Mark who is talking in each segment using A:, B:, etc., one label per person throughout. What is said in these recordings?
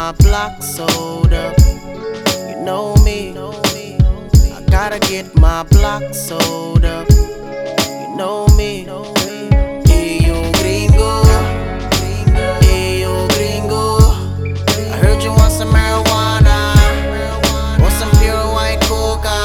A: my block sold up. You know me, I gotta get my block sold up. You know me, Ayo gringo, Ayo gringo. I heard you want some marijuana, want some pure white coca.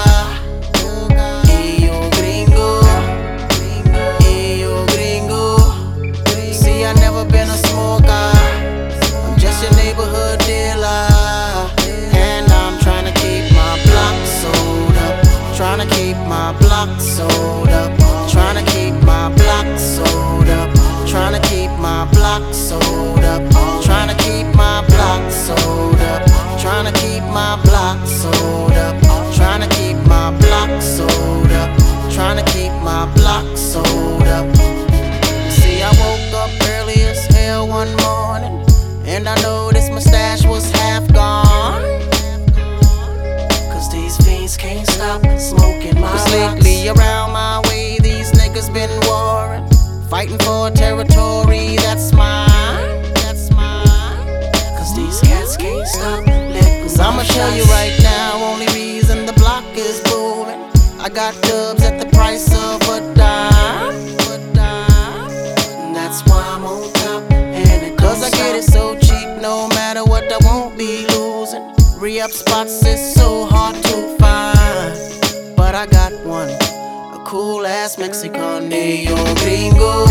A: Ayo gringo, Ayo gringo. See, I never been a smoker, I'm just your neighborhood dealer. And I'm tryna keep my block sold up, tryna keep my block sold up, tryna keep my block sold up, tryna keep my block sold up, tryna keep my block sold up, tryna keep my block sold up, tryna keep my block sold up, tryna keep my block sold up. See, I woke up early as hell one morning, and I noticed my stash was half gone. Cause these fiends can't stop smoking my blocks. Lately around my way, these niggas been warring, fighting for territory that's mine, that's mine. Cause these cats can't stop letting. Cause I'ma show you right now, only reason the block is booming, I got dubs at the price of a dime, and that's why I'm on top. And it cause I get it so cheap, no matter what I won't be losing. Re-up spots is so hard to find, but I got one, a cool ass Mexican. Ayo gringo,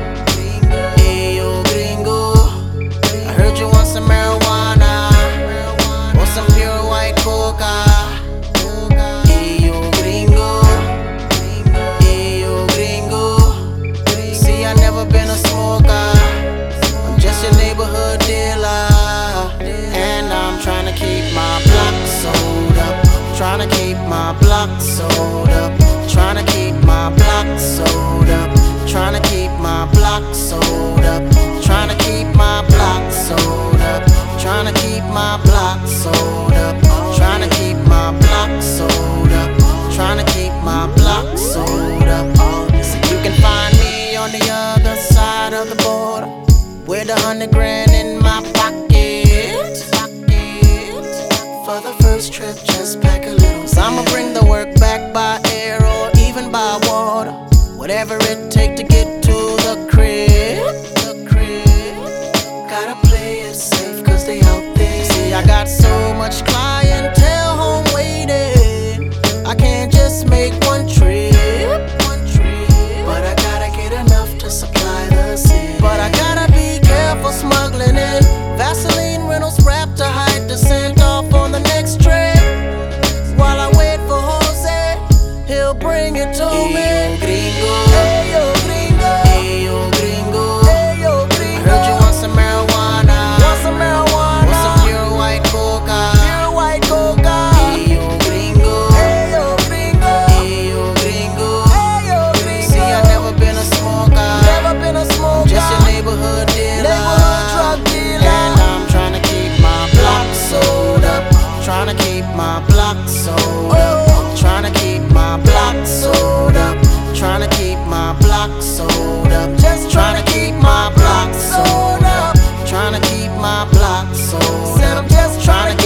A: Ayo gringo. I heard you want some marijuana, want some pure white coca. Ayo gringo, Ayo gringo. See, I never been a smoker, I'm just your neighborhood dealer. And I'm tryna keep my block sold up, tryna keep my block sold up, tryna keep my block sold up, tryna keep my block sold up, tryna keep my block sold up, tryna keep my block sold up, tryna keep my block sold up, tryna keep my block sold up. So you can find me on the other side of the border with 100 grand in my pocket. For the first trip, just pack a little. So I'ma bring the work back by air or even by water, whatever it take to get to the crib. Gotta play it safe cause they out there. See, I got so much clientele home waiting, I can't just make one trip, but I gotta get enough to supply the city. But I gotta be careful smuggling in Vaseline Reynolds wrap to hide the scent off on the next trip. While I wait for Jose, he'll bring it to me. Ayo gringo, Ayo gringo, Ayo gringo, Ayo gringo. I heard you want some marijuana, want some marijuana, want some pure white coca, pure white coca. Ayo gringo, Ayo gringo, Ayo gringo, Ayo gringo. See, I never been a smoker, never been a smoker, I'm just your neighborhood dealer, neighborhood drug dealer. And I'm tryna keep my block sold up, tryna keep my block sold up, tryna keep my block sold up, tryna keep my block sold up, just tryna keep my block sold up, tryna keep my block sold up. Said I'm just tryna